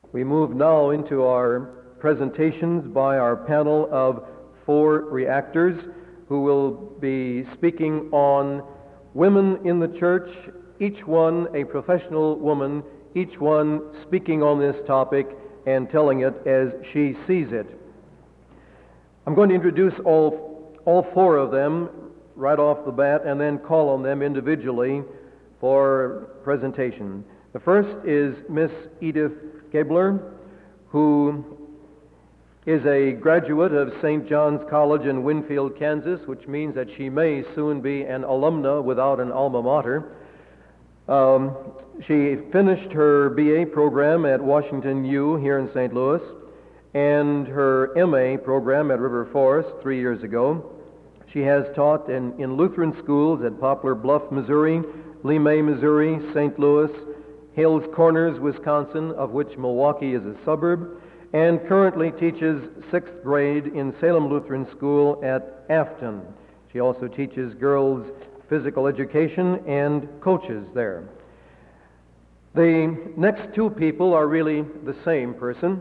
We move now into our presentations by our panel of 4 reactors who will be speaking on women in the church, each one a professional woman, each one speaking on this topic and telling it as she sees it. I'm going to introduce all 4 of them right off the bat and then call on them individually for presentation. The first is Miss Edith Gabler, who is a graduate of St. John's College in Winfield, Kansas, which means that she may soon be an alumna without an alma mater. She finished her BA program at Washington U here in St. Louis and her MA program at River Forest 3 years ago. She has taught in Lutheran schools at Poplar Bluff, Missouri, Lee May, Missouri, St. Louis, Hales Corners, Wisconsin, of which Milwaukee is a suburb, and currently teaches 6th grade in Salem Lutheran School at Afton. She also teaches girls physical education and coaches there. The next 2 people are really the same person.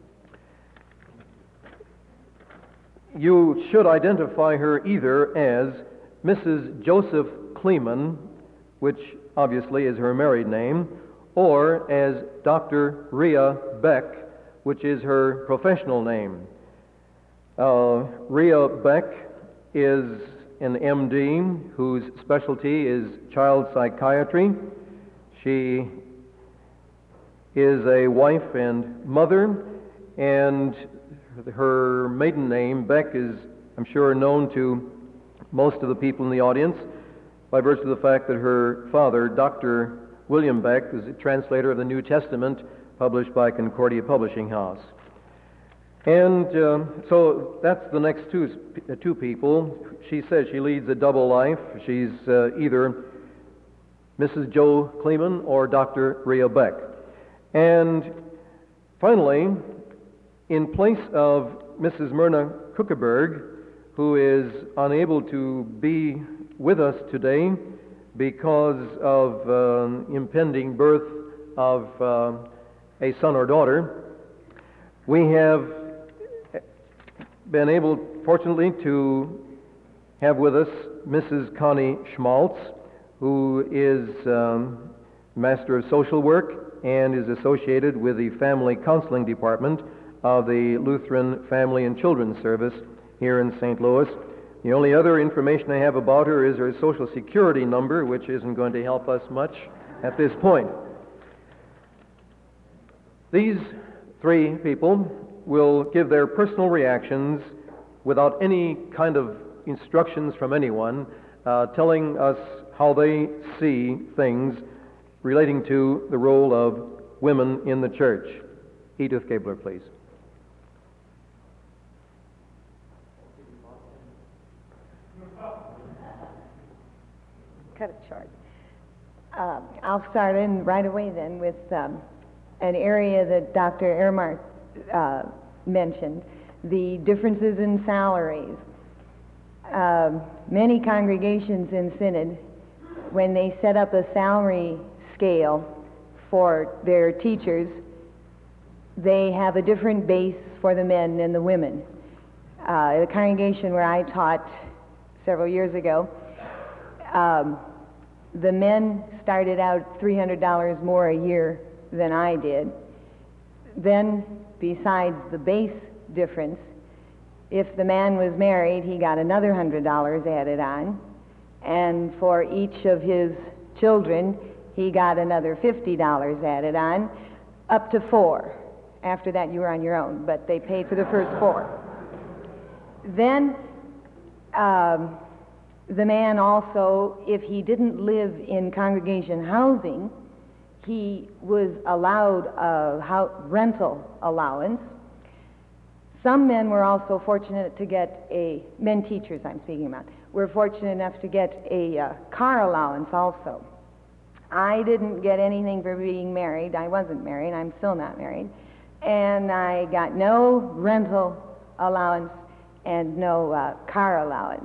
You should identify her either as Mrs. Joseph Kleeman, which obviously is her married name, or as Dr. Rhea Beck, which is her professional name. Rhea Beck is an MD whose specialty is child psychiatry. She is a wife and mother, and her maiden name, Beck, is, I'm sure, known to most of the people in the audience by virtue of the fact that her father, Dr. William Beck, was a translator of the New Testament published by Concordia Publishing House. And so that's the next two people. She says she leads a double life. She's either Mrs. Joe Kleeman or Dr. Rhea Beck. And finally, in place of Mrs. Myrna Kuckerberg, who is unable to be with us today because of impending birth of a son or daughter, we have been able, fortunately, to have with us Mrs. Connie Schmaltz, who is Master of Social Work and is associated with the Family Counseling Department of the Lutheran Family and Children's Service here in St. Louis. The only other information I have about her is her Social Security number, which isn't going to help us much at this point. These 3 people will give their personal reactions without any kind of instructions from anyone, telling us how they see things relating to the role of women in the church. Edith Gabler, please. Cut it short. I'll start in right away then with an area that Dr. Ehrmark mentioned, the differences in salaries. Many congregations in Synod, when they set up a salary scale for their teachers, they have a different base for the men and the women. The congregation where I taught several years ago, the men started out $300 more a year than I did. Then, besides the base difference, if the man was married, he got another $100 added on, and for each of his children, he got another $50 added on, up to 4. After that, you were on your own, but they paid for the first 4. Then, the man also, if he didn't live in congregation housing, he was allowed a rental allowance. Some men were also fortunate to get men teachers I'm speaking about, were fortunate enough to get a car allowance also. I didn't get anything for being married. I wasn't married. I'm still not married. And I got no rental allowance and no car allowance.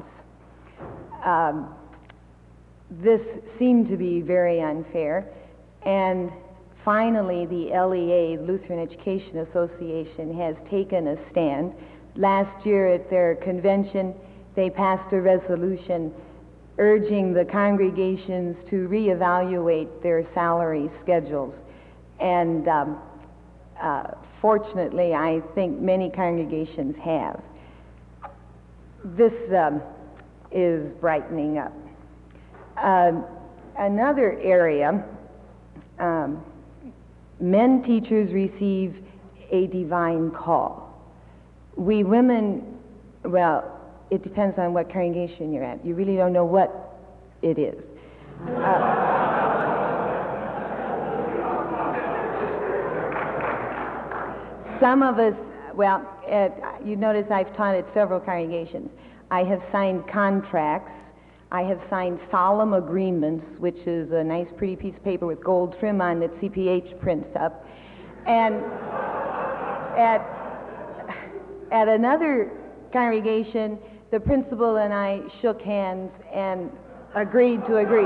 This seemed to be very unfair, and finally the LEA, Lutheran Education Association, has taken a stand. Last year at their convention, they passed a resolution urging the congregations to reevaluate their salary schedules. And fortunately, I think many congregations have. This is brightening up. Another area, men teachers receive a divine call. We women, well, it depends on what congregation you're at. You really don't know what it is. Some of us, well, you notice I've taught at several congregations. I have signed contracts. I have signed solemn agreements, which is a nice pretty piece of paper with gold trim on that CPH prints up. And at another congregation, the principal and I shook hands and agreed to agree.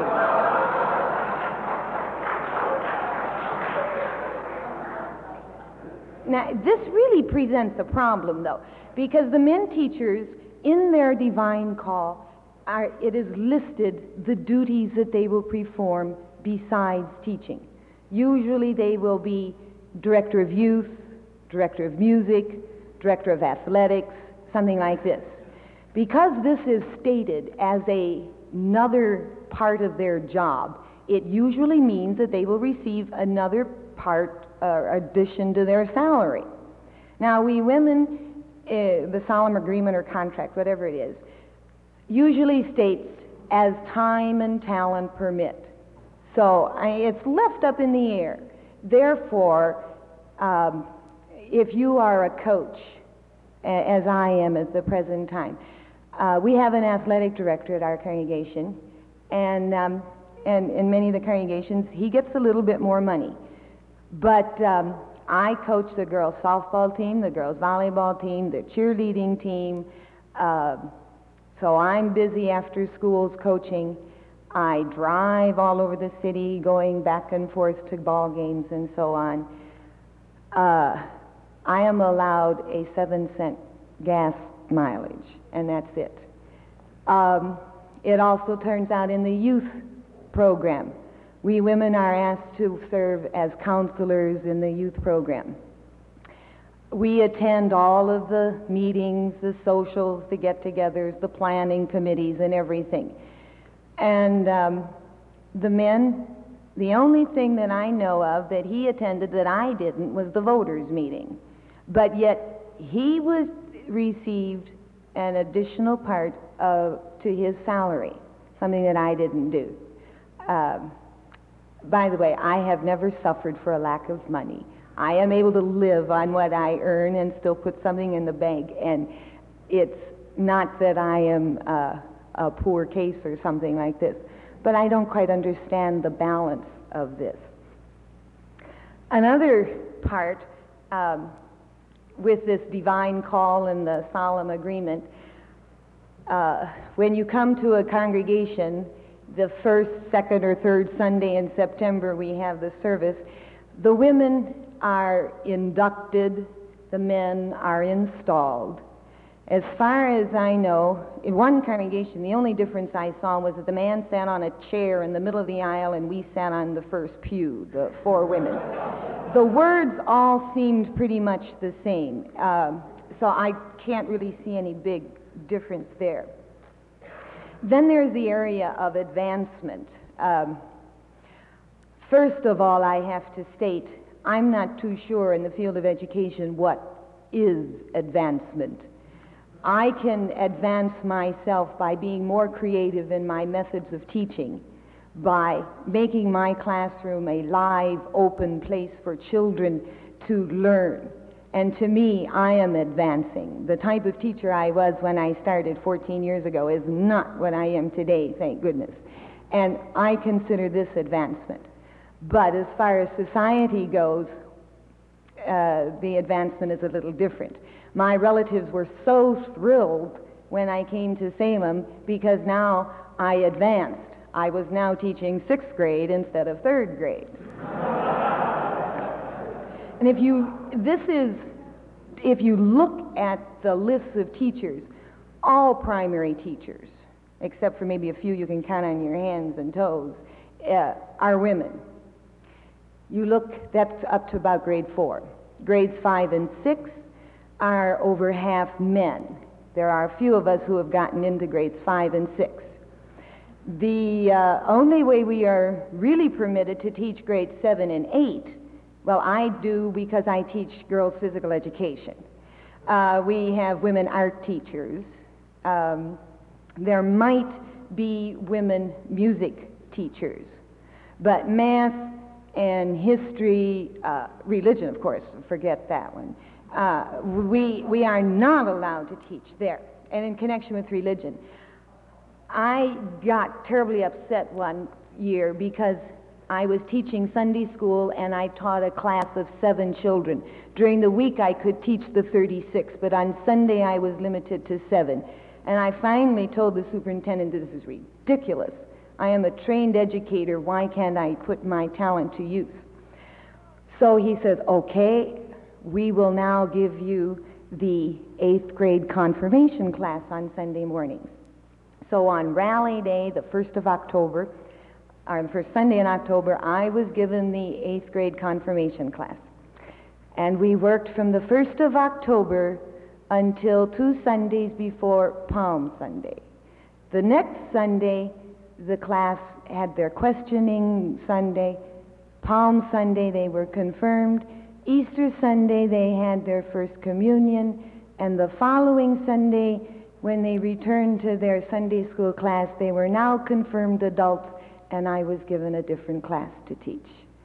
Now, this really presents a problem, though, because the men teachers, in their divine call, it is listed the duties that they will perform besides teaching. Usually they will be director of youth, director of music, director of athletics, something like this. Because this is stated as another part of their job, it usually means that they will receive another part addition to their salary. Now, we women, the solemn agreement or contract, whatever it is, usually states as time and talent permit. So it's left up in the air. Therefore, if you are a coach, as I am at the present time, we have an athletic director at our congregation, and in many of the congregations, he gets a little bit more money. But I coach the girls' softball team, the girls' volleyball team, the cheerleading team. So I'm busy after schools coaching. I drive all over the city, going back and forth to ball games and so on. I am allowed a 7-cent gas mileage, and that's it. It also turns out in the youth program, we women are asked to serve as counselors in the youth program. We attend all of the meetings, the socials, the get-togethers, the planning committees, and everything. And the men, the only thing that I know of that he attended that I didn't was the voters' meeting. But yet he received an additional part to his salary, something that I didn't do. By the way, I have never suffered for a lack of money. I am able to live on what I earn and still put something in the bank, and it's not that I am a poor case or something like this, but I don't quite understand the balance of this. Another part with this divine call and the solemn agreement, when you come to a congregation, the first, second, or third Sunday in September we have the service, the women are inducted, the men are installed. As far as I know, in one congregation, the only difference I saw was that the man sat on a chair in the middle of the aisle and we sat on the first pew, the 4 women. The words all seemed pretty much the same, so I can't really see any big difference there. Then there's the area of advancement. First of all, I have to state, I'm not too sure in the field of education what is advancement. I can advance myself by being more creative in my methods of teaching, by making my classroom a live, open place for children to learn. And to me, I am advancing. The type of teacher I was when I started 14 years ago is not what I am today, thank goodness. And I consider this advancement. But as far as society goes, the advancement is a little different. My relatives were so thrilled when I came to Salem because now I advanced. I was now teaching 6th grade instead of 3rd grade. And if you look at the lists of teachers, all primary teachers, except for maybe a few you can count on your hands and toes, are women. You look, that's up to about grade 4. Grades 5 and 6 are over half men. There are a few of us who have gotten into grades 5 and 6. The only way we are really permitted to teach grades 7 and 8, well, I do because I teach girls physical education. We have women art teachers. There might be women music teachers, but math and history, religion, of course, forget that one. We are not allowed to teach there. And in connection with religion, I got terribly upset one year because I was teaching Sunday school and I taught a class of 7 children. During the week I could teach the 36, but on Sunday I was limited to 7. And I finally told the superintendent, this is ridiculous. I am a trained educator. Why can't I put my talent to use? So he says, okay, we will now give you the 8th grade confirmation class on Sunday mornings. So on Rally Day, the 1st of October, or the first Sunday in October, I was given the 8th grade confirmation class. And we worked from the 1st of October until 2 Sundays before Palm Sunday. The next Sunday, the class had their questioning Sunday. Palm Sunday, they were confirmed. Easter Sunday, they had their first communion. And the following Sunday, when they returned to their Sunday school class, they were now confirmed adults, and I was given a different class to teach.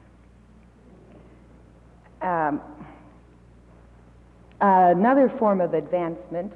Another form of advancement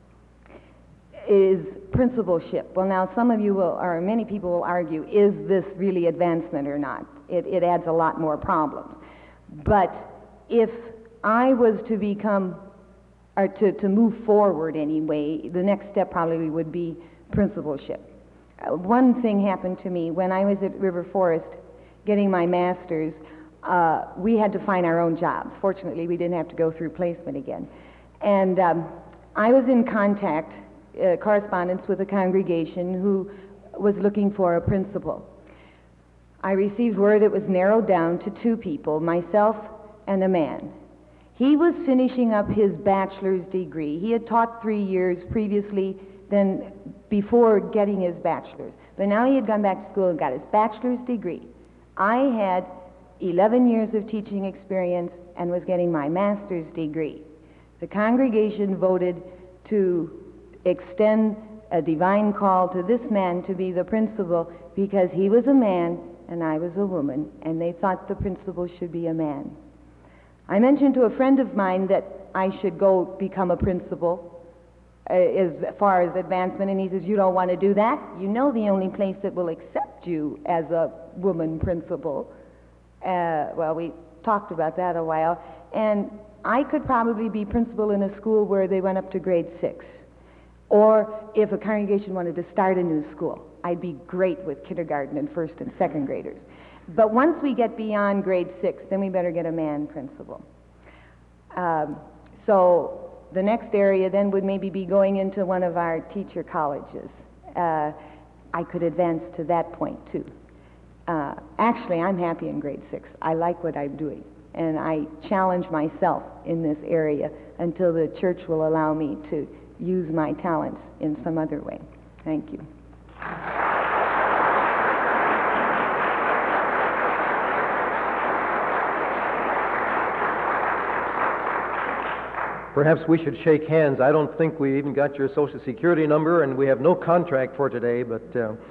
is principalship. Well, now some of you will, or many people will argue, is this really advancement or not? It adds a lot more problems. But if I was to become, or to move forward anyway, the next step probably would be principalship. One thing happened to me when I was at River Forest getting my master's. We had to find our own jobs. Fortunately, we didn't have to go through placement again. And I was in contact, correspondence with a congregation who was looking for a principal. I received word it was narrowed down to 2 people, myself and a man. He was finishing up his bachelor's degree. He had taught 3 years previously, then before getting his bachelor's. But now he had gone back to school and got his bachelor's degree. I had 11 years of teaching experience and was getting my master's degree. The congregation voted to extend a divine call to this man to be the principal because he was a man and I was a woman, and they thought the principal should be a man. I mentioned to a friend of mine that I should go become a principal as far as advancement, and he says, you don't want to do that? You know the only place that will accept you as a woman principal. Well, we talked about that a while, and I could probably be principal in a school where they went up to grade 6. Or if a congregation wanted to start a new school, I'd be great with kindergarten and 1st and 2nd graders. But once we get beyond grade 6, then we better get a man principal. So the next area then would maybe be going into one of our teacher colleges. I could advance to that point too. Actually, I'm happy in grade 6. I like what I'm doing, and I challenge myself in this area until the church will allow me to use my talents in some other way. Thank you. Perhaps we should shake hands. I don't think we even got your Social Security number, and we have no contract for today, but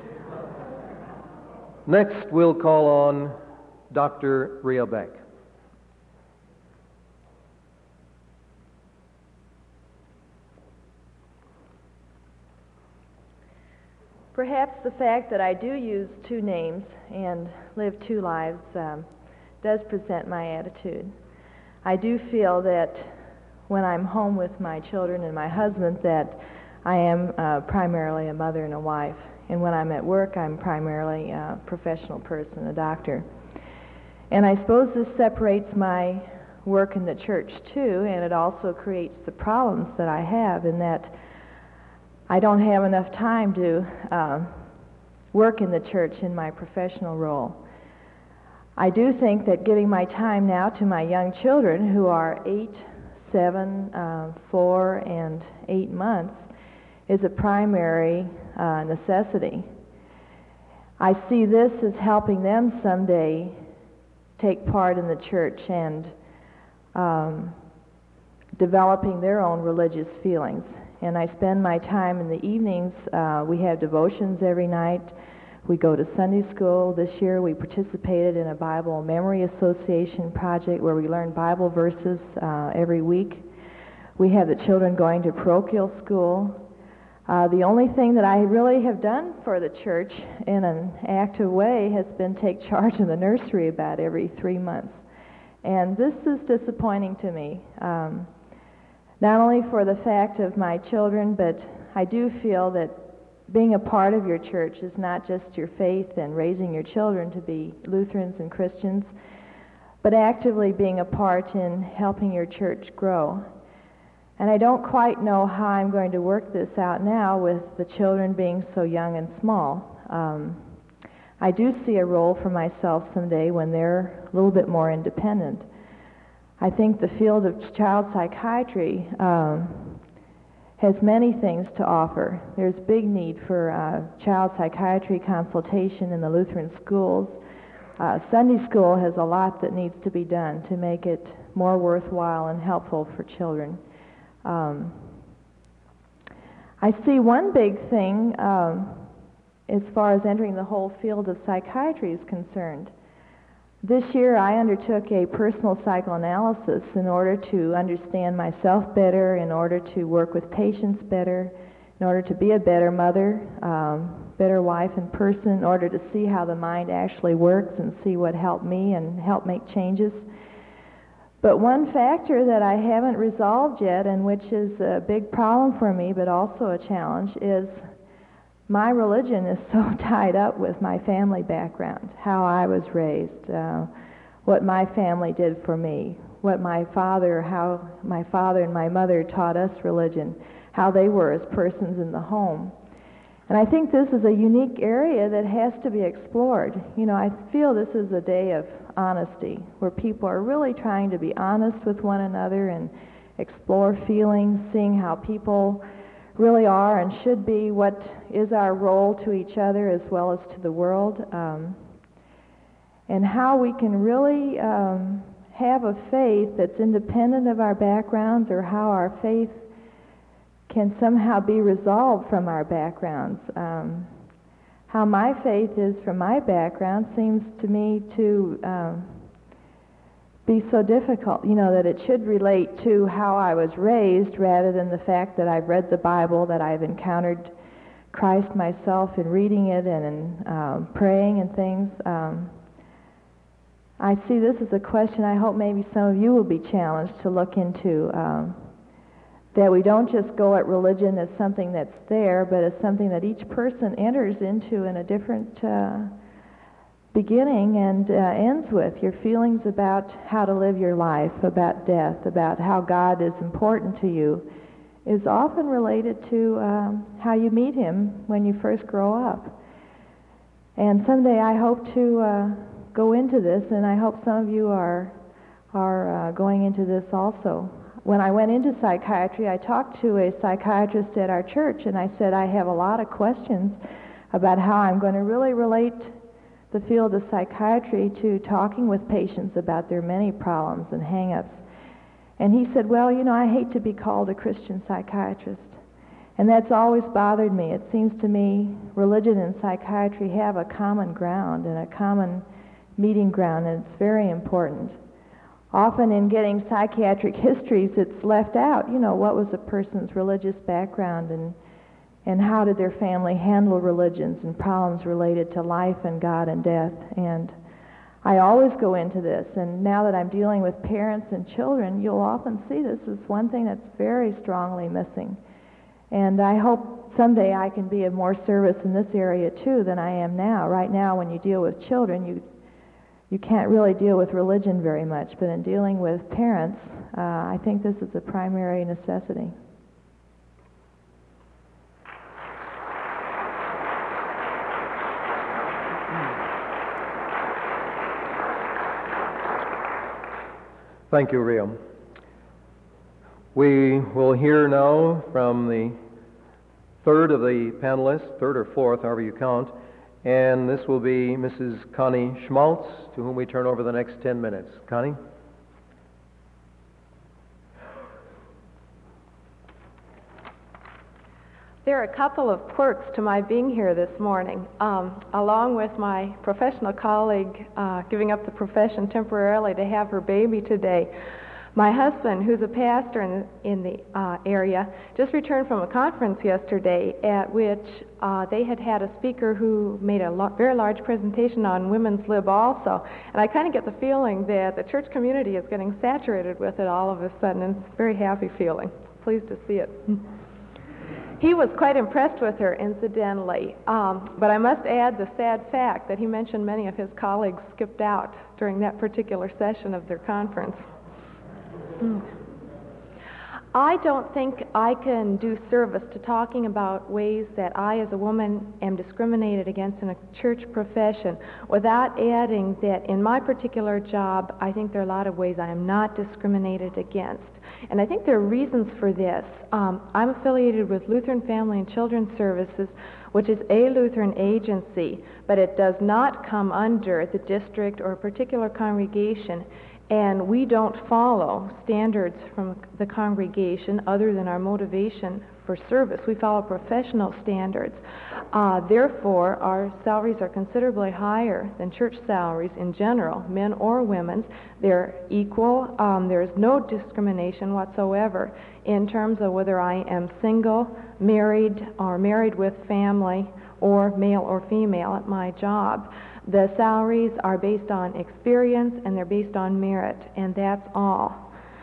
next we'll call on Dr. Rhea Beck. Perhaps the fact that I do use 2 names and live 2 lives does present my attitude. I do feel that when I'm home with my children and my husband that I am primarily a mother and a wife. And when I'm at work, I'm primarily a professional person, a doctor. And I suppose this separates my work in the church too, and it also creates the problems that I have in that I don't have enough time to work in the church in my professional role. I do think that giving my time now to my young children who are 8, 7, 4, and 8 months is a primary necessity. I see this as helping them someday take part in the church and developing their own religious feelings. And I spend my time in the evenings. We have devotions every night. We go to Sunday school. This year we participated in a Bible Memory Association project where we learn Bible verses every week. We have the children going to parochial school. The only thing that I really have done for the church in an active way has been take charge of the nursery about every 3 months. And this is disappointing to me, not only for the fact of my children, but I do feel that being a part of your church is not just your faith and raising your children to be Lutherans and Christians, but actively being a part in helping your church grow. And I don't quite know how I'm going to work this out now with the children being so young and small. I do see a role for myself someday when they're a little bit more independent. I think the field of child psychiatry has many things to offer. There's big need for child psychiatry consultation in the Lutheran schools. Sunday school has a lot that needs to be done to make it more worthwhile and helpful for children. I see one big thing as far as entering the whole field of psychiatry is concerned. This year I undertook a personal psychoanalysis in order to understand myself better, in order to work with patients better, in order to be a better mother, better wife and person, in order to see how the mind actually works and see what helped me and help make changes. But one factor that I haven't resolved yet, and which is a big problem for me but also a challenge, is my religion is so tied up with my family background, how I was raised, what my family did for me, how my father and my mother taught us religion, how they were as persons in the home. And I think this is a unique area that has to be explored. You know, I feel this is a day of honesty, where people are really trying to be honest with one another and explore feelings, seeing how people really are and should be, what is our role to each other as well as to the world, and how we can really have a faith that's independent of our backgrounds, or how our faith can somehow be resolved from our backgrounds. How my faith is from my background seems to me to be so difficult, you know, that it should relate to how I was raised rather than the fact that I've read the Bible, that I've encountered Christ myself in reading it and in praying and things. I see this as a question I hope maybe some of you will be challenged to look into, that we don't just go at religion as something that's there, but as something that each person enters into in a different beginning and ends with. Your feelings about how to live your life, about death, about how God is important to you, is often related to how you meet Him when you first grow up. And someday I hope to go into this, and I hope some of you are going into this also. When I went into psychiatry, I talked to a psychiatrist at our church, and I said I have a lot of questions about how I'm going to really relate the field of psychiatry to talking with patients about their many problems and hang-ups. And he said, well, you know, I hate to be called a Christian psychiatrist. And that's always bothered me. It seems to me religion and psychiatry have a common ground and a common meeting ground, and it's very important. Often in getting psychiatric histories, it's left out, you know, what was a person's religious background and how did their family handle religions and problems related to life and God and death. And I always go into this, and now that I'm dealing with parents and children, you'll often see this as one thing that's very strongly missing. And I hope someday I can be of more service in this area too than I am now. Right now, when you deal with children, you can't really deal with religion very much, but in dealing with parents, I think this is a primary necessity. Thank you, Ria. We will hear now from the third of the panelists, third or fourth, however you count, and this will be Mrs. Connie Schmaltz, to whom we turn over the next 10 minutes. Connie? There are a couple of quirks to my being here this morning. Along with my professional colleague giving up the profession temporarily to have her baby today, my husband, who's a pastor in the area, just returned from a conference yesterday at which they had a speaker who made a very large presentation on women's lib also. And I kind of get the feeling that the church community is getting saturated with it all of a sudden, and it's a very happy feeling. Pleased to see it. He was quite impressed with her, incidentally, but I must add the sad fact that he mentioned many of his colleagues skipped out during that particular session of their conference. I don't think I can do service to talking about ways that I as a woman am discriminated against in a church profession without adding that in my particular job, I think there are a lot of ways I am not discriminated against. And I think there are reasons for this. I'm affiliated with Lutheran Family and Children's Services, which is a Lutheran agency, but it does not come under the district or a particular congregation. And we don't follow standards from the congregation other than our motivation for service. We follow professional standards. Therefore, our salaries are considerably higher than church salaries in general, men or women's. They're equal. There's no discrimination whatsoever in terms of whether I am single, married, or married with family, or male or female at my job. The salaries are based on experience and they're based on merit, and that's all.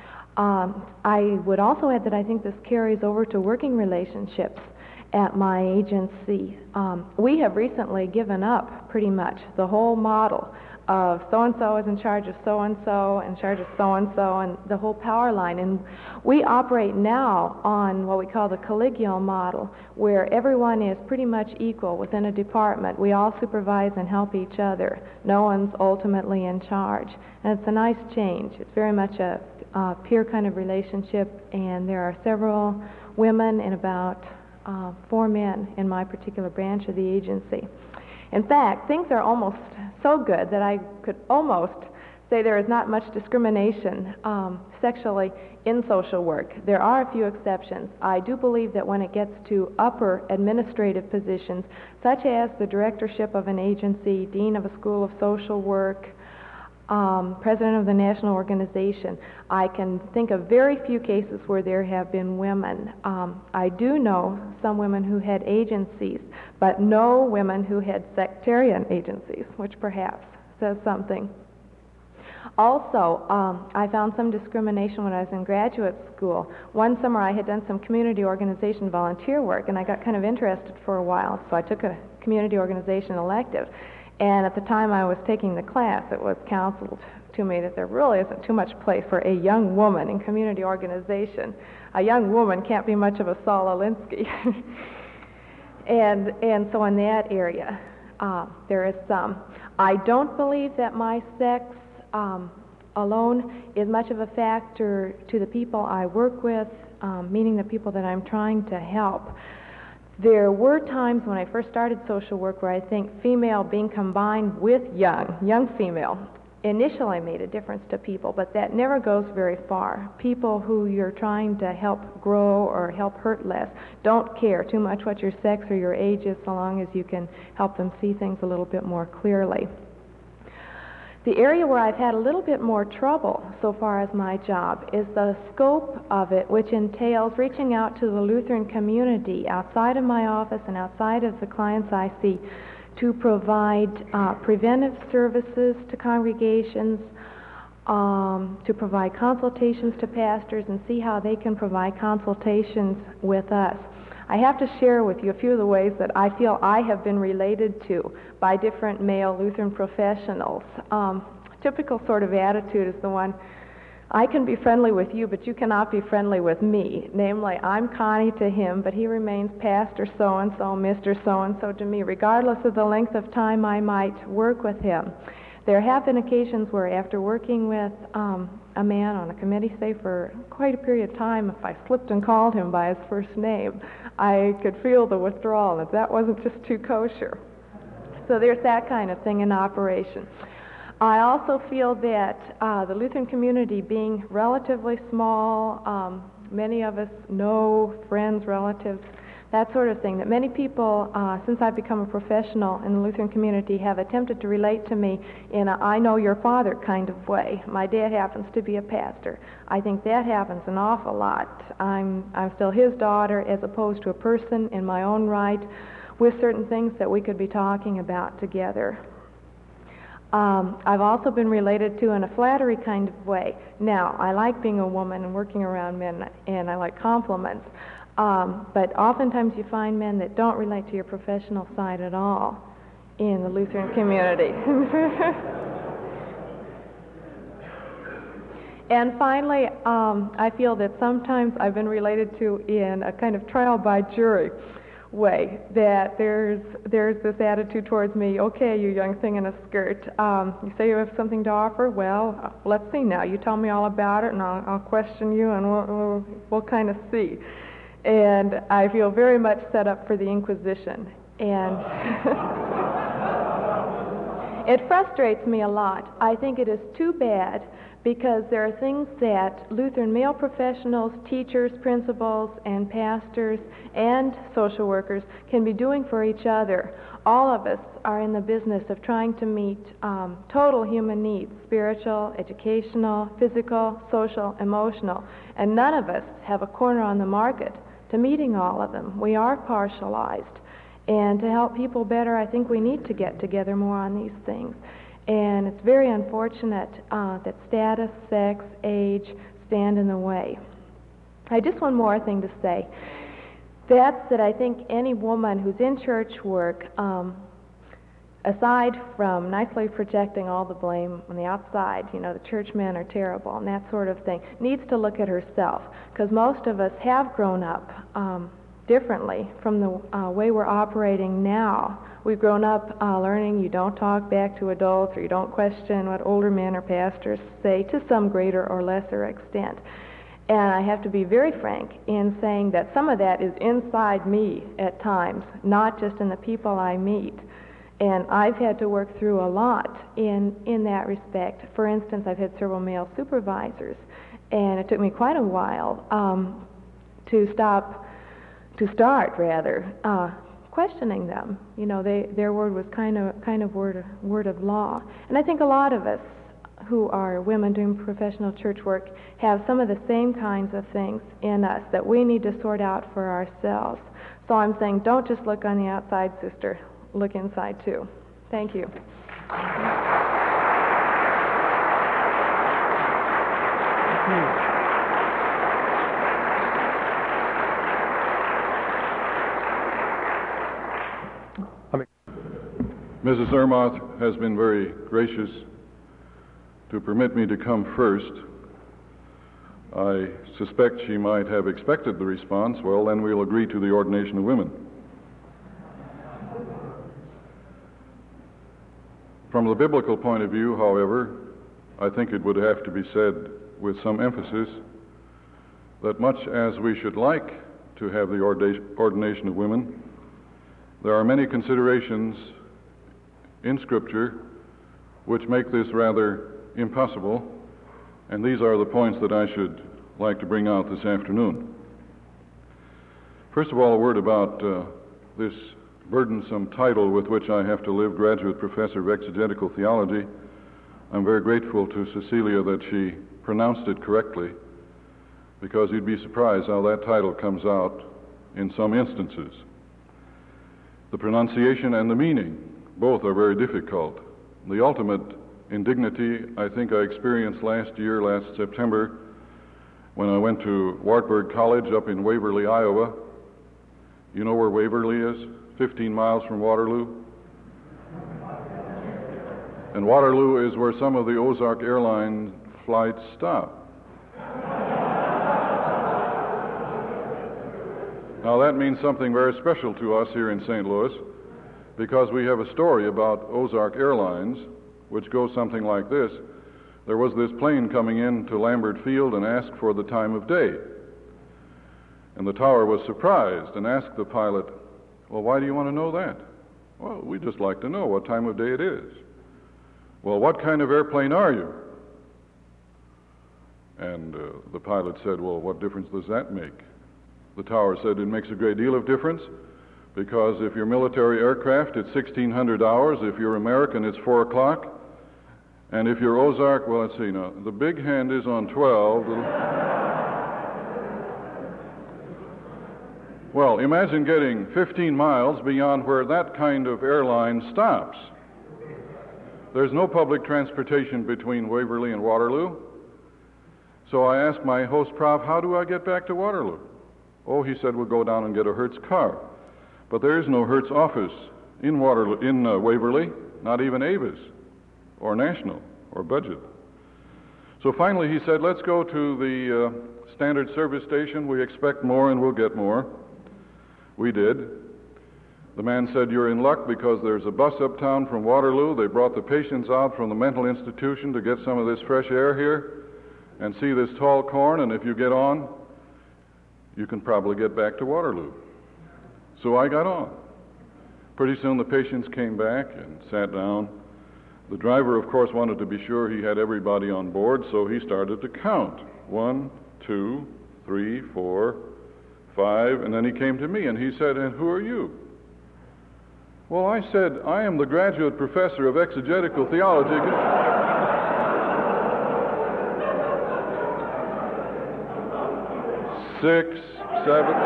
I would also add that I think this carries over to working relationships at my agency. We have recently given up pretty much the whole model of so-and-so is in charge of so-and-so, in charge of so-and-so, and the whole power line. And we operate now on what we call the collegial model, where everyone is pretty much equal within a department. We all supervise and help each other. No one's ultimately in charge. And it's a nice change. It's very much a peer kind of relationship, and there are several women and about 4 men in my particular branch of the agency. In fact, things are almost so good that I could almost say there is not much discrimination sexually in social work. There are a few exceptions. I do believe that when it gets to upper administrative positions, such as the directorship of an agency, dean of a school of social work, president of the national organization, I can think of very few cases where there have been women. I do know some women who had agencies, but no women who had sectarian agencies, which perhaps says something. Also, I found some discrimination when I was in graduate school. One summer I had done some community organization volunteer work, and I got kind of interested for a while, so I took a community organization elective. And at the time I was taking the class, it was counseled to me that there really isn't too much place for a young woman in community organization. A young woman can't be much of a Saul Alinsky. and so in that area, there is some. I don't believe that my sex alone is much of a factor to the people I work with, meaning the people that I'm trying to help. There were times when I first started social work where I think female being combined with young female, initially made a difference to people, but that never goes very far. People who you're trying to help grow or help hurt less don't care too much what your sex or your age is, so long as you can help them see things a little bit more clearly. The area where I've had a little bit more trouble so far as my job is the scope of it, which entails reaching out to the Lutheran community outside of my office and outside of the clients I see to provide preventive services to congregations, to provide consultations to pastors and see how they can provide consultations with us. I have to share with you a few of the ways that I feel I have been related to by different male Lutheran professionals. Typical sort of attitude is the one, I can be friendly with you, but you cannot be friendly with me. Namely, I'm Connie to him, but he remains Pastor so-and-so, Mr. so-and-so to me, regardless of the length of time I might work with him. There have been occasions where after working with a man on a committee, say for quite a period of time, if I slipped and called him by his first name, I could feel the withdrawal, that that wasn't just too kosher. So there's that kind of thing in operation. I also feel that the Lutheran community being relatively small, many of us know friends, relatives, that sort of thing, that many people, since I've become a professional in the Lutheran community, have attempted to relate to me in a I know your father kind of way. My dad happens to be a pastor. I think that happens an awful lot. I'm still his daughter as opposed to a person in my own right with certain things that we could be talking about together. I've also been related to in a flattery kind of way. Now, I like being a woman and working around men, and I like compliments. But oftentimes you find men that don't relate to your professional side at all in the Lutheran community. And finally, I feel that sometimes I've been related to in a kind of trial by jury way, that there's this attitude towards me, okay, you young thing in a skirt, you say you have something to offer, well, let's see now, you tell me all about it and I'll question you and we'll kind of see. And I feel very much set up for the Inquisition, and it frustrates me a lot. I think it is too bad because there are things that Lutheran male professionals, teachers, principals, and pastors, and social workers can be doing for each other. All of us are in the business of trying to meet total human needs, spiritual, educational, physical, social, emotional, and none of us have a corner on the market to meeting all of them. We are partialized. And to help people better, I think we need to get together more on these things. And it's very unfortunate that status, sex, age stand in the way. I just one more thing to say. That's that I think any woman who's in church work, aside from nicely projecting all the blame on the outside, you know, the churchmen are terrible and that sort of thing, needs to look at herself. Because most of us have grown up differently from the way we're operating now. We've grown up learning you don't talk back to adults or you don't question what older men or pastors say to some greater or lesser extent. And I have to be very frank in saying that some of that is inside me at times, not just in the people I meet. And I've had to work through a lot in that respect. For instance, I've had several male supervisors, and it took me quite a while to start questioning them. You know, their word was kind of word of law. And I think a lot of us who are women doing professional church work have some of the same kinds of things in us that we need to sort out for ourselves. So I'm saying, don't just look on the outside, sister. Look inside too. Thank you. Mrs. Zermatt has been very gracious to permit me to come first. I suspect she might have expected the response, well, then we'll agree to the ordination of women. From the biblical point of view, however, I think it would have to be said with some emphasis that much as we should like to have the ordination of women, there are many considerations in Scripture which make this rather impossible, and these are the points that I should like to bring out this afternoon. First of all, a word about this burdensome title with which I have to live, Graduate Professor of Exegetical Theology. I'm very grateful to Cecilia that she pronounced it correctly, because you'd be surprised how that title comes out in some instances. The pronunciation and the meaning, both are very difficult. The ultimate indignity I think I experienced last September, when I went to Wartburg College up in Waverly, Iowa, You know where Waverly is? 15 miles from Waterloo. And Waterloo is where some of the Ozark Airline flights stop. Now that means something very special to us here in St. Louis, because we have a story about Ozark Airlines which goes something like this. There was this plane coming in to Lambert Field and asked for the time of day. And the tower was surprised and asked the pilot, "Well, why do you want to know that?" "Well, we just like to know what time of day it is." "Well, what kind of airplane are you?" And the pilot said, "Well, what difference does that make?" The tower said, "It makes a great deal of difference, because if you're military aircraft, it's 1600 hours. If you're American, it's 4 o'clock. And if you're Ozark, well, let's see now, the big hand is on 12. Well, imagine getting 15 miles beyond where that kind of airline stops. There's no public transportation between Waverly and Waterloo. So I asked my host prof, "How do I get back to Waterloo?" "Oh," he said, "we'll go down and get a Hertz car." But there is no Hertz office in Waverly, not even Avis or National or Budget. So finally he said, "Let's go to the standard service station. We expect more and we'll get more." We did. The man said, "You're in luck because there's a bus uptown from Waterloo. They brought the patients out from the mental institution to get some of this fresh air here and see this tall corn, and if you get on, you can probably get back to Waterloo." So I got on. Pretty soon the patients came back and sat down. The driver, of course, wanted to be sure he had everybody on board, so he started to count. 1, 2, 3, 4, 5, and then he came to me and he said, "And who are you?" Well, I said, "I am the graduate professor of exegetical theology." 6, 7.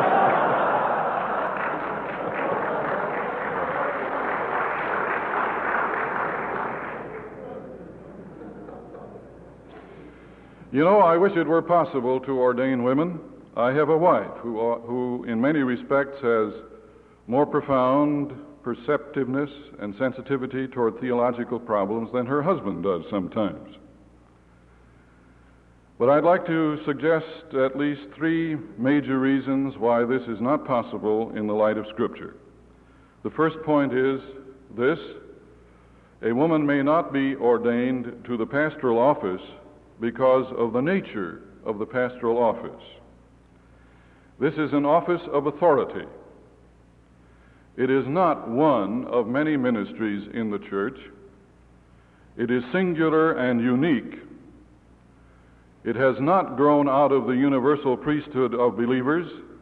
You know, I wish it were possible to ordain women. I have a wife who in many respects has more profound perceptiveness and sensitivity toward theological problems than her husband does sometimes. But I'd like to suggest at least 3 major reasons why this is not possible in the light of Scripture. The first point is this: a woman may not be ordained to the pastoral office because of the nature of the pastoral office. This is an office of authority. It is not one of many ministries in the church. It is singular and unique. It has not grown out of the universal priesthood of believers,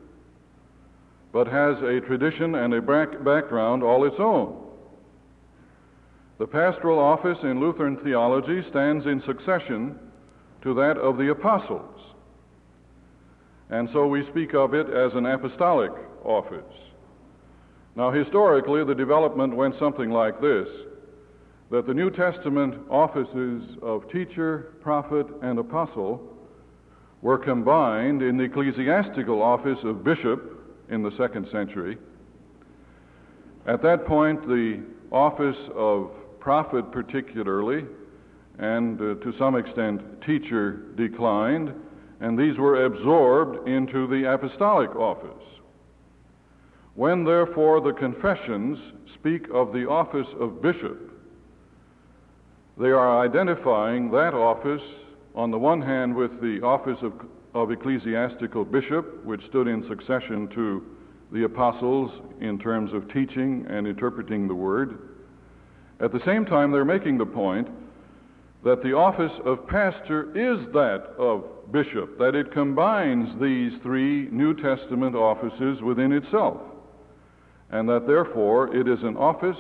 but has a tradition and a background all its own. The pastoral office in Lutheran theology stands in succession to that of the apostles, and so we speak of it as an apostolic office. Now, historically, the development went something like this: that the New Testament offices of teacher, prophet, and apostle were combined in the ecclesiastical office of bishop in the 2nd century. At that point, the office of prophet particularly, and to some extent teacher, declined, and these were absorbed into the apostolic office. When, therefore, the confessions speak of the office of bishop, they are identifying that office, on the one hand, with the office of ecclesiastical bishop, which stood in succession to the apostles in terms of teaching and interpreting the word. At the same time, they're making the point that the office of pastor is that of bishop, that it combines these 3 New Testament offices within itself, and that therefore it is an office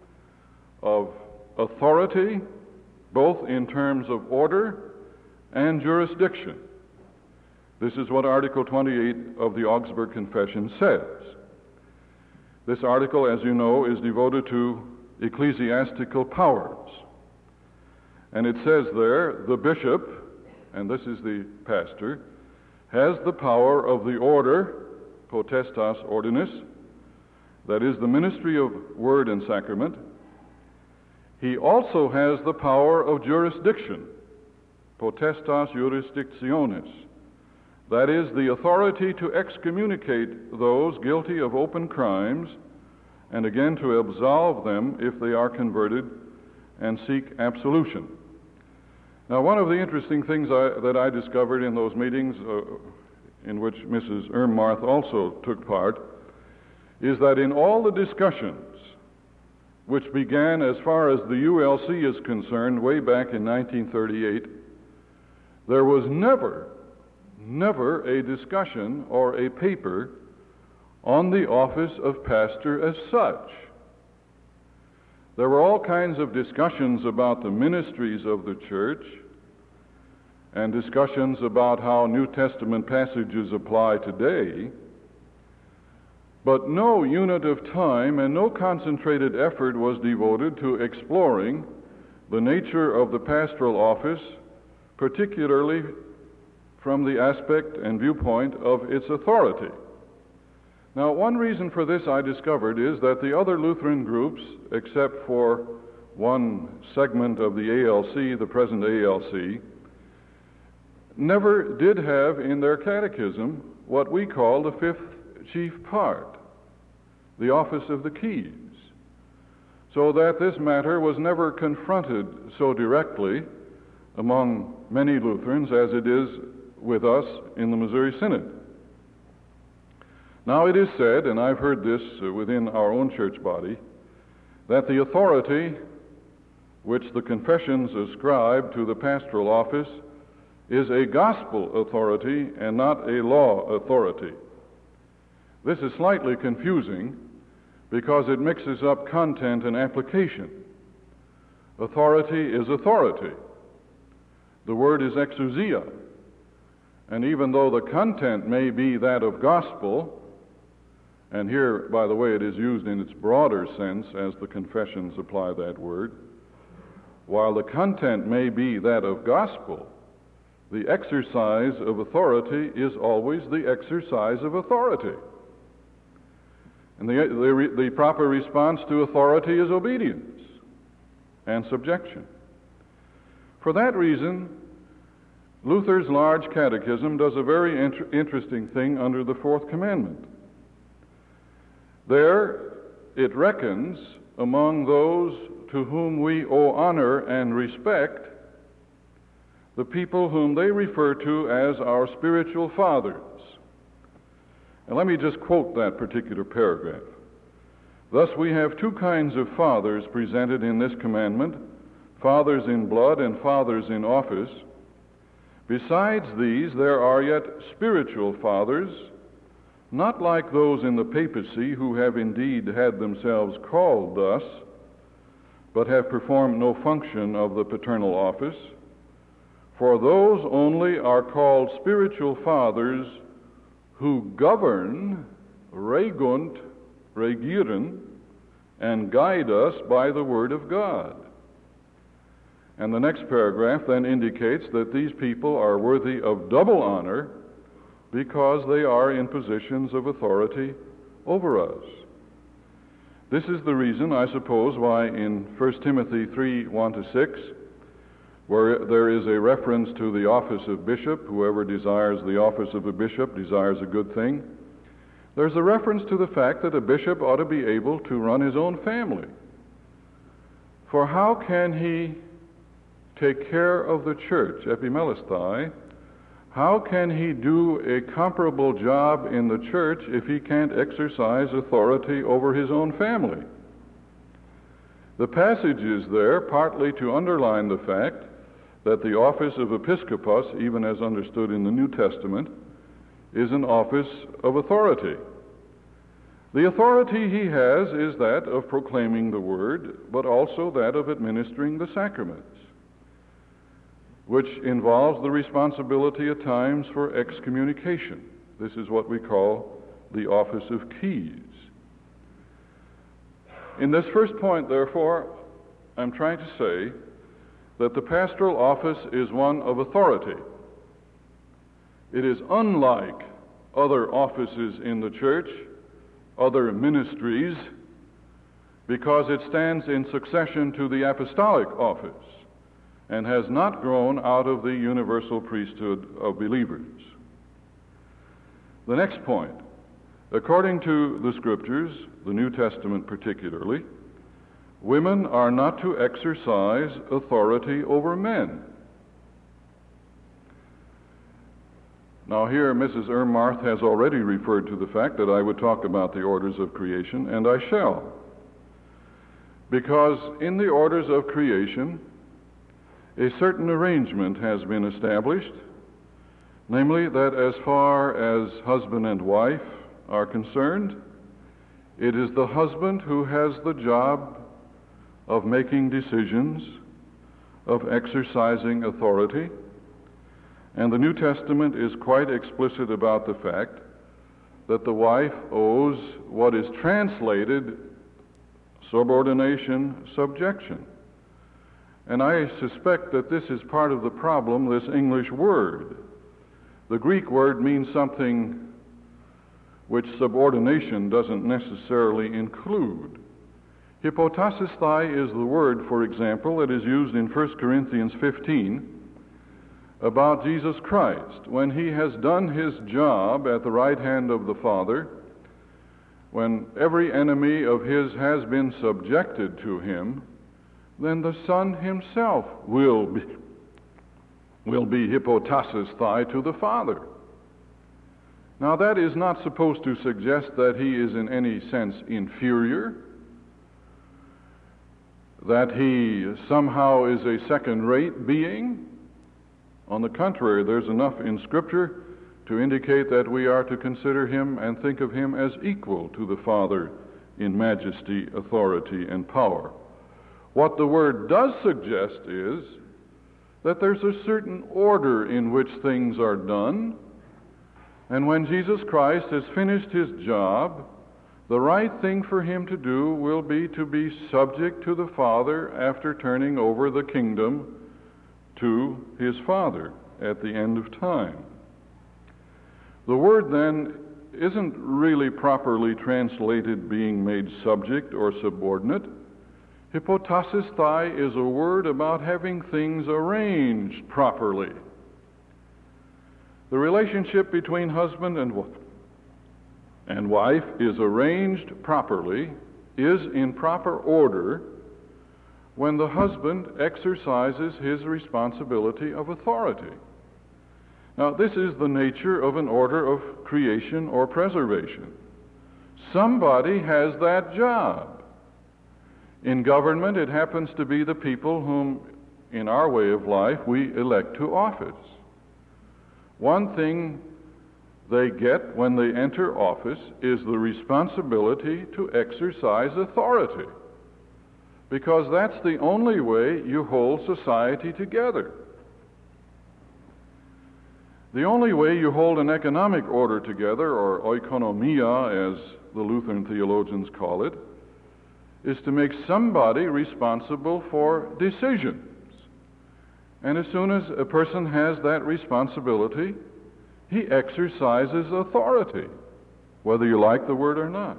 of authority, both in terms of order and jurisdiction. This is what Article 28 of the Augsburg Confession says. This article, as you know, is devoted to ecclesiastical powers. And it says there, the bishop, and this is the pastor, has the power of the order, potestas ordinis, that is the ministry of word and sacrament, he also has the power of jurisdiction, potestas jurisdictionis, that is, the authority to excommunicate those guilty of open crimes and again to absolve them if they are converted and seek absolution. Now, one of the interesting things that I discovered in those meetings in which Mrs. Ermarth also took part is that in all the discussions which began, as far as the ULC is concerned, way back in 1938, there was never a discussion or a paper on the office of pastor as such. There were all kinds of discussions about the ministries of the church and discussions about how New Testament passages apply today, but no unit of time and no concentrated effort was devoted to exploring the nature of the pastoral office, particularly from the aspect and viewpoint of its authority. Now, one reason for this, I discovered, is that the other Lutheran groups, except for one segment of the ALC, the present ALC, never did have in their catechism what we call the fifth chief part, the office of the keys, so that this matter was never confronted so directly among many Lutherans as it is with us in the Missouri Synod. Now, it is said, and I've heard this within our own church body, that the authority which the confessions ascribe to the pastoral office is a gospel authority and not a law authority. This is slightly confusing because it mixes up content and application. Authority is authority. The word is exousia. And even though the content may be that of gospel, and here, by the way, it is used in its broader sense as the confessions apply that word, while the content may be that of gospel, the exercise of authority is always the exercise of authority. And the proper response to authority is obedience and subjection. For that reason, Luther's large catechism does a very interesting thing under the fourth commandment. There it reckons among those to whom we owe honor and respect the people whom they refer to as our spiritual fathers. And let me just quote that particular paragraph. Thus we have two kinds of fathers presented in this commandment, fathers in blood and fathers in office. Besides these, there are yet spiritual fathers, not like those in the papacy who have indeed had themselves called thus, but have performed no function of the paternal office. For those only are called spiritual fathers who govern, regunt, regieren, and guide us by the word of God. And the next paragraph then indicates that these people are worthy of double honor because they are in positions of authority over us. This is the reason, I suppose, why in 1 Timothy 3, 1-6, where there is a reference to the office of bishop, whoever desires the office of a bishop desires a good thing, there's a reference to the fact that a bishop ought to be able to run his own family. For how can he take care of the church, epimelesthai? How can he do a comparable job in the church if he can't exercise authority over his own family? The passage is there partly to underline the fact that the office of episkopos, even as understood in the New Testament, is an office of authority. The authority he has is that of proclaiming the word, but also that of administering the sacraments, which involves the responsibility at times for excommunication. This is what we call the office of keys. In this first point, therefore, I'm trying to say that the pastoral office is one of authority. It is unlike other offices in the church other ministries because it stands in succession to the apostolic office and has not grown out of the universal priesthood of believers. The next point, according to the Scriptures, the New Testament particularly, women are not to exercise authority over men. Now here, Mrs. Ermarth has already referred to the fact that I would talk about the orders of creation, and I shall. Because in the orders of creation, a certain arrangement has been established, namely that as far as husband and wife are concerned, it is the husband who has the job of making decisions, of exercising authority, and the New Testament is quite explicit about the fact that the wife owes what is translated subordination, subjection. And I suspect that this is part of the problem, this English word. The Greek word means something which subordination doesn't necessarily include. Hypotasisthai is the word, for example, that is used in 1 Corinthians 15 about Jesus Christ. When he has done his job at the right hand of the Father, when every enemy of his has been subjected to him, then the Son himself will be hypotasisthai to the Father. Now that is not supposed to suggest that he is in any sense inferior, that he somehow is a second-rate being. On the contrary, there's enough in Scripture to indicate that we are to consider him and think of him as equal to the Father in majesty, authority, and power. What the word does suggest is that there's a certain order in which things are done, and when Jesus Christ has finished his job, the right thing for him to do will be to be subject to the Father after turning over the kingdom to his Father at the end of time. The word then isn't really properly translated being made subject or subordinate. Hypotasisthai is a word about having things arranged properly. The relationship between husband and wife is arranged properly, is in proper order, when the husband exercises his responsibility of authority. Now, this is the nature of an order of creation or preservation. Somebody has that job. In government, it happens to be the people whom, in our way of life, we elect to office. One thing they get when they enter office is the responsibility to exercise authority, because that's the only way you hold society together. The only way you hold an economic order together, or oikonomia as the Lutheran theologians call it, is to make somebody responsible for decisions. And as soon as a person has that responsibility, he exercises authority, whether you like the word or not.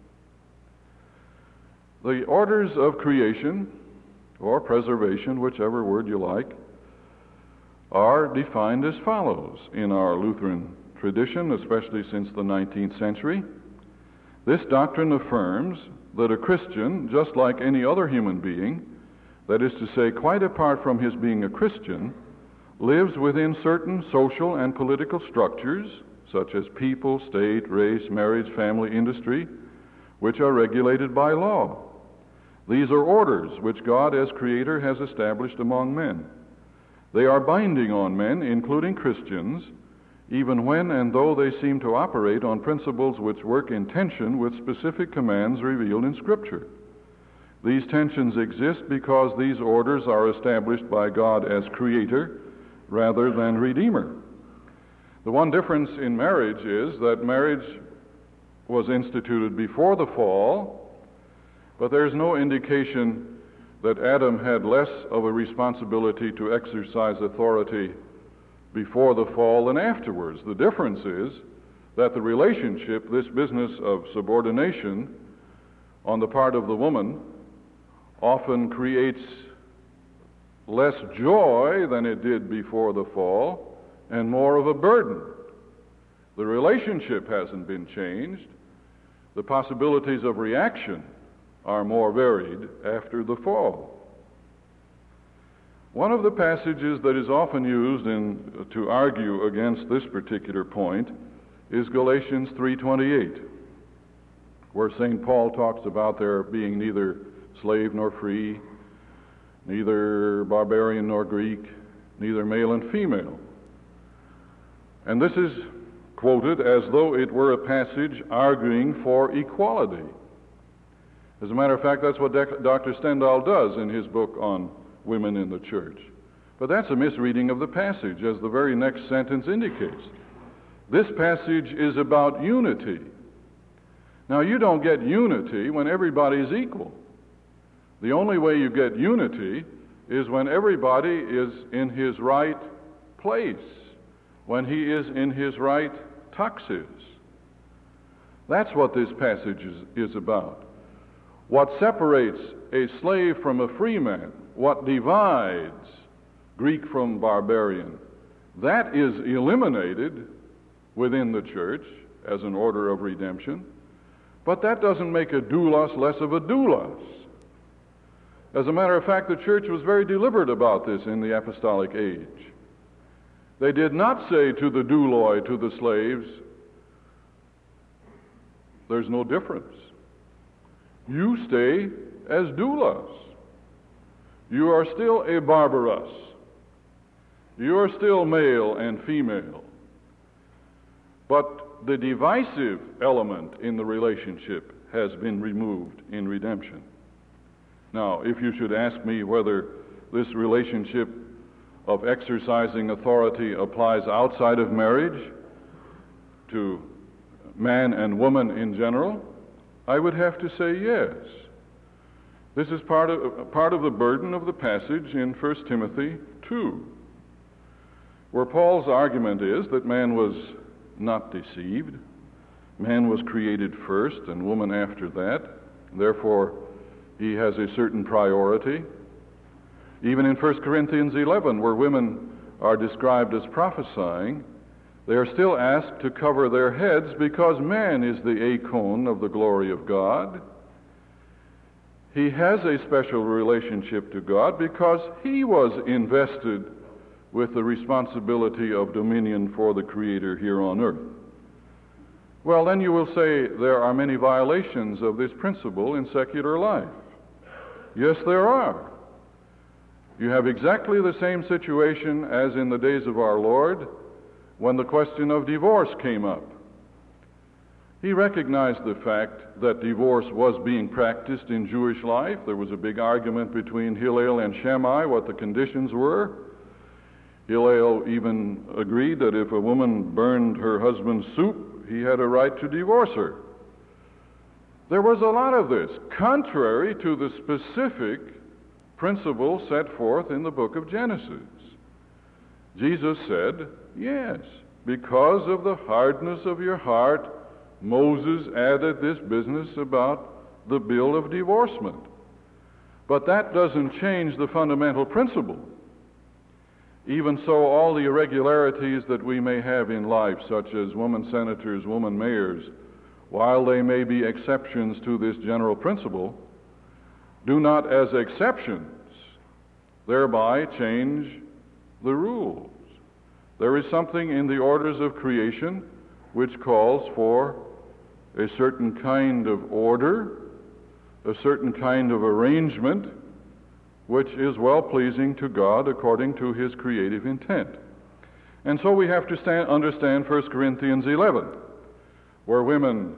The orders of creation, or preservation, whichever word you like, are defined as follows in our Lutheran tradition, especially since the 19th century. This doctrine affirms that a Christian, just like any other human being, that is to say, quite apart from his being a Christian, lives within certain social and political structures, such as people, state, race, marriage, family, industry, which are regulated by law. These are orders which God as Creator has established among men. They are binding on men, including Christians, even when and though they seem to operate on principles which work in tension with specific commands revealed in Scripture. These tensions exist because these orders are established by God as Creator rather than Redeemer. The one difference in marriage is that marriage was instituted before the fall, but there's no indication that Adam had less of a responsibility to exercise authority before the fall than afterwards. The difference is that the relationship, this business of subordination on the part of the woman, often creates less joy than it did before the fall and more of a burden. The relationship hasn't been changed. The possibilities of reaction are more varied after the fall. One of the passages that is often used to argue against this particular point is Galatians 3:28, where St. Paul talks about there being neither slave nor free, neither barbarian nor Greek, neither male and female. And this is quoted as though it were a passage arguing for equality. As a matter of fact, that's what Dr. Stendhal does in his book on women in the church. But that's a misreading of the passage, as the very next sentence indicates. This passage is about unity. Now, you don't get unity when everybody is equal. The only way you get unity is when everybody is in his right place, when he is in his right tuxes. That's what this passage is about. What separates a slave from a free man, what divides Greek from barbarian, that is eliminated within the church as an order of redemption, but that doesn't make a doulos less of a doulos. As a matter of fact, the church was very deliberate about this in the apostolic age. They did not say to the douloi, to the slaves, there's no difference. You stay as doulos. You are still a barbaros. You are still male and female. But the divisive element in the relationship has been removed in redemption. Now, if you should ask me whether this relationship of exercising authority applies outside of marriage to man and woman in general, I would have to say yes. This is part of the burden of the passage in 1 Timothy 2, where Paul's argument is that man was not deceived. Man was created first and woman after that. Therefore, he has a certain priority. Even in 1 Corinthians 11, where women are described as prophesying, they are still asked to cover their heads because man is the eikon of the glory of God. He has a special relationship to God because he was invested with the responsibility of dominion for the Creator here on earth. Well, then you will say there are many violations of this principle in secular life. Yes, there are. You have exactly the same situation as in the days of our Lord when the question of divorce came up. He recognized the fact that divorce was being practiced in Jewish life. There was a big argument between Hillel and Shammai what the conditions were. Hillel even agreed that if a woman burned her husband's soup, he had a right to divorce her. There was a lot of this, contrary to the specific principle set forth in the book of Genesis. Jesus said, yes, because of the hardness of your heart, Moses added this business about the bill of divorcement. But that doesn't change the fundamental principle. Even so, all the irregularities that we may have in life, such as woman senators, woman mayors, while they may be exceptions to this general principle, do not as exceptions thereby change the rules. There is something in the orders of creation which calls for a certain kind of order, a certain kind of arrangement, which is well-pleasing to God according to his creative intent. And so we have to understand 1 Corinthians 11, where women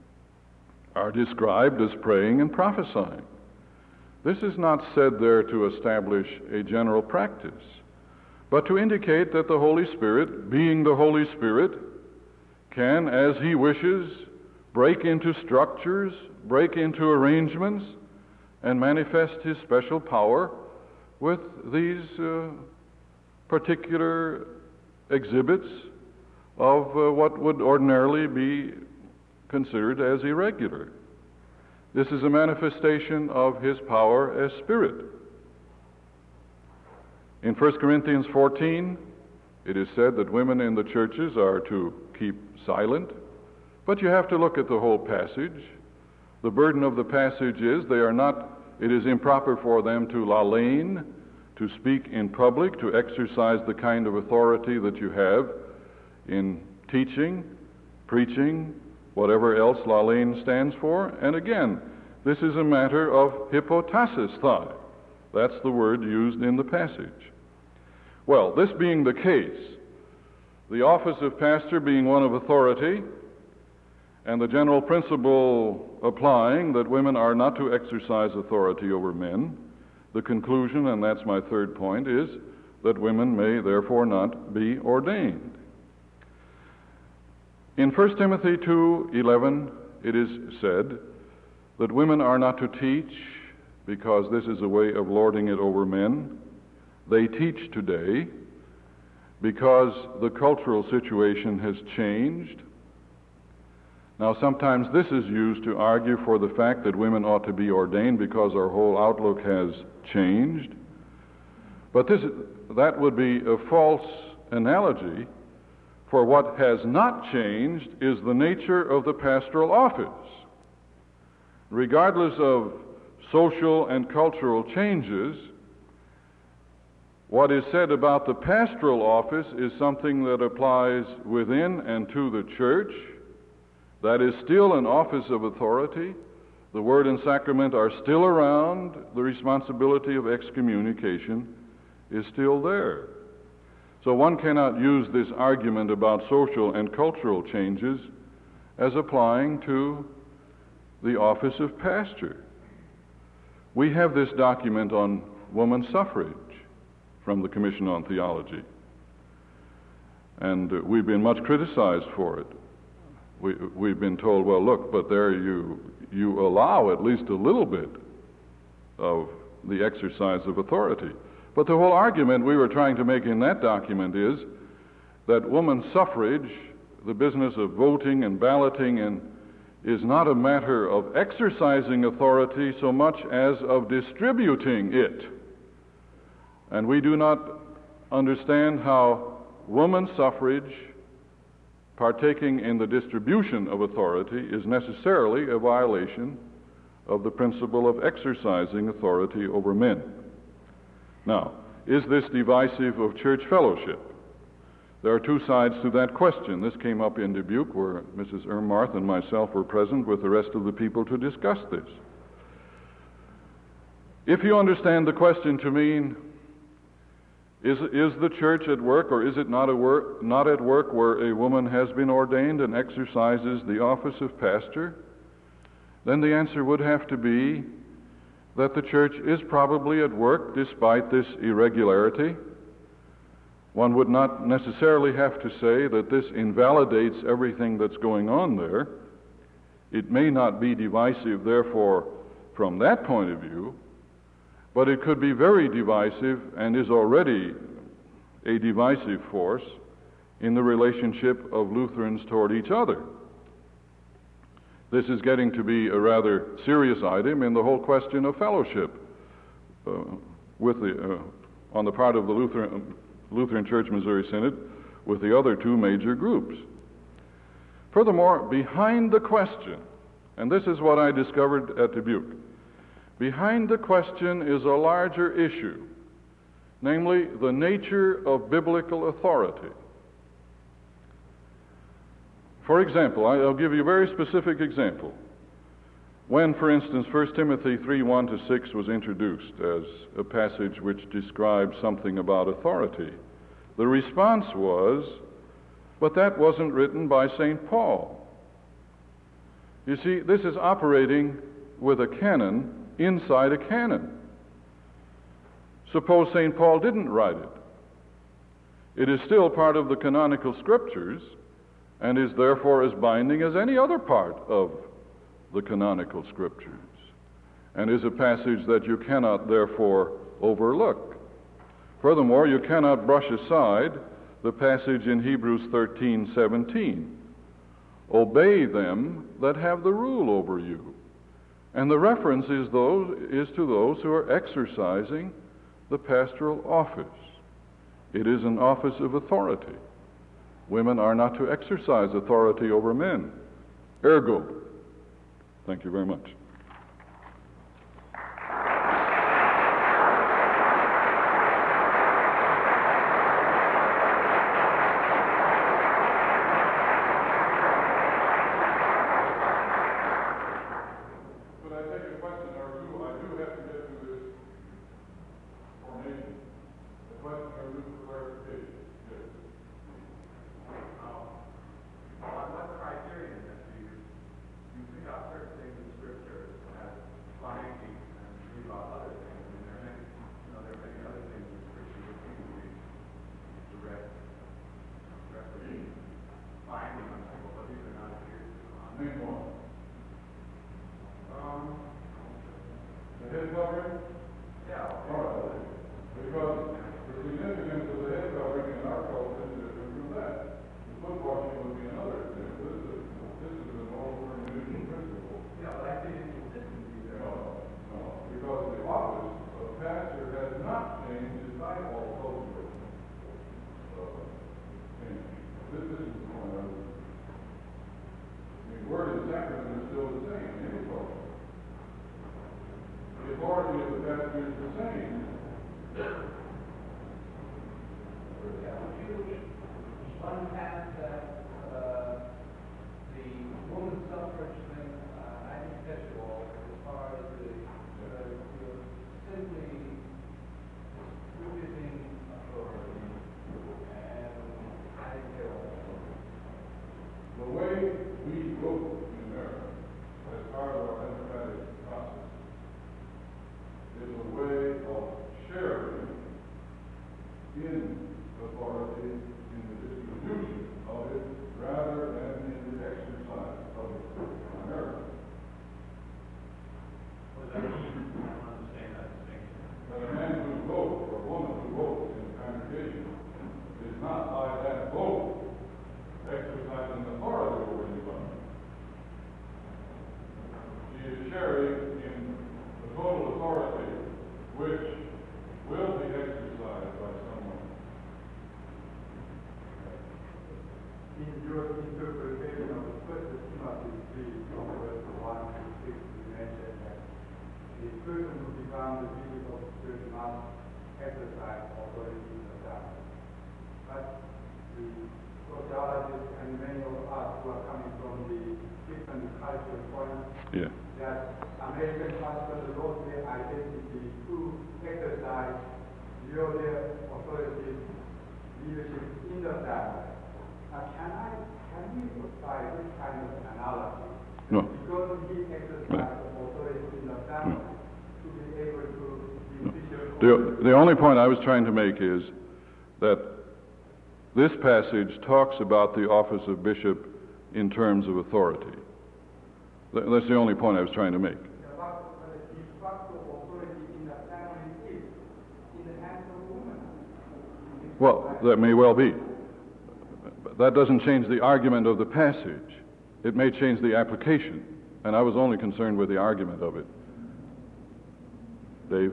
are described as praying and prophesying. This is not said there to establish a general practice, but to indicate that the Holy Spirit, being the Holy Spirit, can, as he wishes, break into structures, break into arrangements, and manifest his special power with these particular exhibits of what would ordinarily be considered as irregular. This is a manifestation of his power as Spirit. In 1 Corinthians 14, it is said that women in the churches are to keep silent, but you have to look at the whole passage. The burden of the passage is it is improper for them to lalane, to speak in public, to exercise the kind of authority that you have in teaching, preaching, whatever else lalane stands for. And again, this is a matter of hypotasis. That's the word used in the passage. Well, this being the case, the office of pastor being one of authority, and the general principle applying that women are not to exercise authority over men, the conclusion, and that's my third point, is that women may therefore not be ordained. In 1 Timothy 2:11, it is said that women are not to teach because this is a way of lording it over men. They teach today because the cultural situation has changed. Now, sometimes this is used to argue for the fact that women ought to be ordained because our whole outlook has changed. But that would be a false analogy, for what has not changed is the nature of the pastoral office. Regardless of social and cultural changes, what is said about the pastoral office is something that applies within and to the church. That is still an office of authority. The word and sacrament are still around. The responsibility of excommunication is still there. So one cannot use this argument about social and cultural changes as applying to the office of pastor. We have this document on woman suffrage from the Commission on Theology, and we've been much criticized for it. We've been told, well, look, but there you allow at least a little bit of the exercise of authority. But the whole argument we were trying to make in that document is that woman suffrage, the business of voting and balloting, is not a matter of exercising authority so much as of distributing it. And we do not understand how woman suffrage, partaking in the distribution of authority, is necessarily a violation of the principle of exercising authority over men. Now, is this divisive of church fellowship? There are two sides to that question. This came up in Dubuque, where Mrs. Ermarth and myself were present with the rest of the people to discuss this. If you understand the question to mean, is the church at work, or is it not at work where a woman has been ordained and exercises the office of pastor? Then the answer would have to be that the church is probably at work despite this irregularity. One would not necessarily have to say that this invalidates everything that's going on there. It may not be divisive, therefore, from that point of view, but it could be very divisive and is already a divisive force in the relationship of Lutherans toward each other. This is getting to be a rather serious item in the whole question of fellowship on the part of the Lutheran Church Missouri Synod with the other two major groups. Furthermore, behind the question, and this is what I discovered at Dubuque, behind the question is a larger issue, namely the nature of biblical authority. For example, I'll give you a very specific example. When, for instance, 1 Timothy 3:1-6 was introduced as a passage which describes something about authority, the response was, but that wasn't written by St. Paul. You see, this is operating with a canon inside a canon. Suppose St. Paul didn't write it. It is still part of the canonical scriptures and is therefore as binding as any other part of the canonical scriptures, and is a passage that you cannot therefore overlook. Furthermore, you cannot brush aside the passage in Hebrews 13:17. Obey them that have the rule over you. And the reference is to those who are exercising the pastoral office. It is an office of authority. Women are not to exercise authority over men. Ergo. Thank you very much. Yeah. That American pastors lost their identity to exercise real authority leadership in the family. Can we apply this kind of analogy? No. Because he exercised authority in the family to be able to be bishop. The only point I was trying to make is that this passage talks about the office of bishop in terms of authority. That's the only point I was trying to make. Well, that may well be. But that doesn't change the argument of the passage. It may change the application, and I was only concerned with the argument of it. Dave?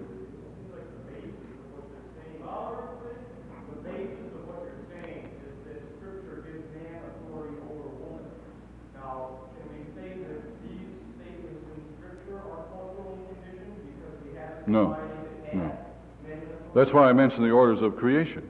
No. That's why I mentioned the orders of creation.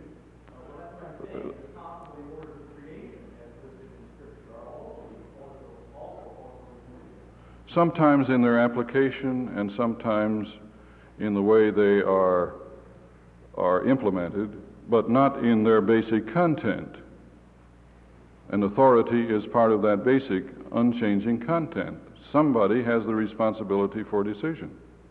Sometimes in their application and sometimes in the way they are implemented, but not in their basic content. And authority is part of that basic, unchanging content. Somebody has the responsibility for decision.